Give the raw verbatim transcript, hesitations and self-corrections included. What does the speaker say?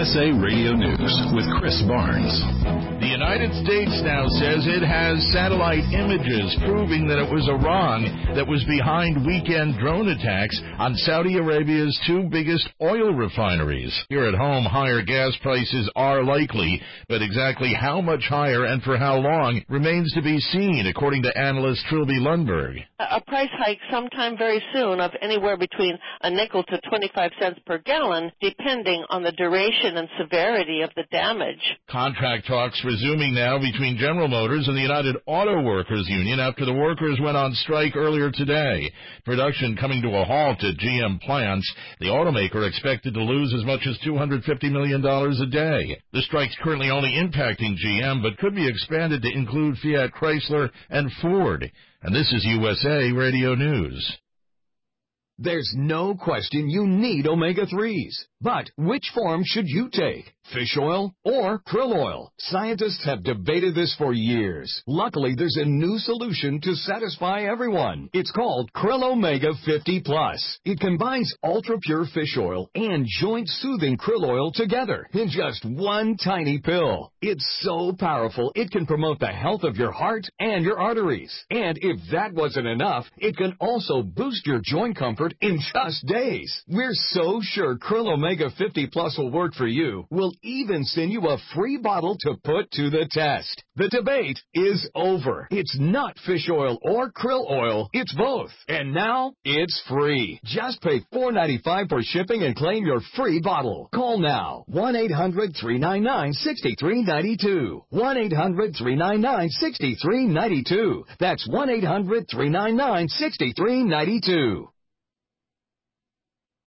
S A Radio News with Chris Barnes. The United States now says it has satellite images proving that it was Iran that was behind weekend drone attacks on Saudi Arabia's two biggest oil refineries. Here at home, higher gas prices are likely, but exactly how much higher and for how long remains to be seen, according to analyst Trilby Lundberg. A price hike sometime very soon of anywhere between a nickel to twenty-five cents per gallon, depending on the duration and severity of the damage. Contract talks resuming now between General Motors and the United Auto Workers Union after the workers went on strike earlier today. Production coming to a halt at G M plants. The automaker expected to lose as much as two hundred fifty million dollars a day. The strike's currently only impacting G M, but could be expanded to include Fiat Chrysler and Ford. And this is U S A Radio News. There's no question you need omega threes. But which form should you take? Fish oil or krill oil? Scientists have debated this for years. Luckily, there's a new solution to satisfy everyone. It's called Krill Omega fifty plus. It combines ultra-pure fish oil and joint-soothing krill oil together in just one tiny pill. It's so powerful, it can promote the health of your heart and your arteries. And if that wasn't enough, it can also boost your joint comfort in just days. We're so sure Krill Omega fifty plus will work for you. We'll even send you a free bottle to put to the test. The debate is over. It's not fish oil or krill oil. It's both. And now it's free. Just pay four dollars and ninety-five cents for shipping and claim your free bottle. Call now. one eight hundred three nine nine six three nine two. one eight hundred three nine nine six three nine two. That's one eight hundred three nine nine six three nine two.